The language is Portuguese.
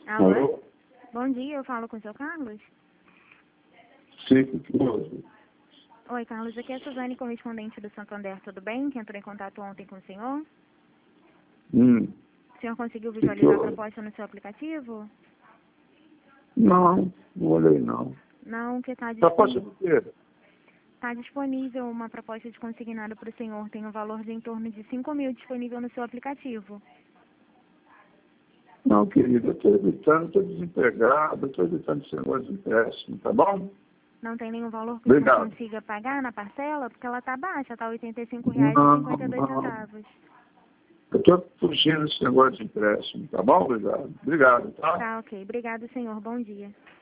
Alô? Alô? Bom dia, eu falo com o seu Carlos? Sim, que houve? Oi, Carlos, aqui é a Suzane, correspondente do Santander, tudo bem? Que entrou em contato ontem com o senhor. O senhor conseguiu visualizar a houve? proposta no seu aplicativo? Não olhei não. Não, que está Proposta disponível. do quê? Está disponível uma proposta de consignado para o senhor, tem um valor de em torno de 5.000 disponível no seu aplicativo. Não, querido, eu estou evitando, estou desempregado, estou evitando esse negócio de empréstimo, tá bom? Não tem nenhum valor que o senhor Obrigado. consiga pagar na parcela? Porque ela está baixa, está R$ Não, 85,52. eu estou fugindo desse negócio de empréstimo, tá bom? Obrigado. Obrigado, tá? Tá, ok. Obrigado, senhor. Bom dia.